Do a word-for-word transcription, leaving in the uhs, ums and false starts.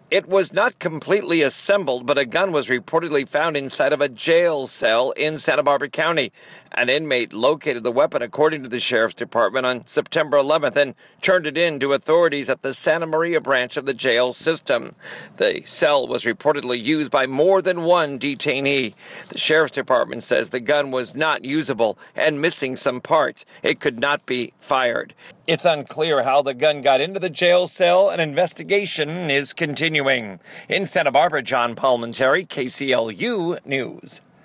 It was not completely assembled, but a gun was reportedly found inside of a jail cell in Santa Barbara County. An inmate located the weapon, according to the Sheriff's Department, on September eleventh and turned it in to authorities at the Santa Maria branch of the jail system. The cell was reportedly used by more than one detainee. The Sheriff's Department says the gun was not usable and missing some parts. It could not be fired. It's unclear how the gun got into the jail cell. An investigation is continuing. In Santa Barbara, John Palmentary, K C L U News.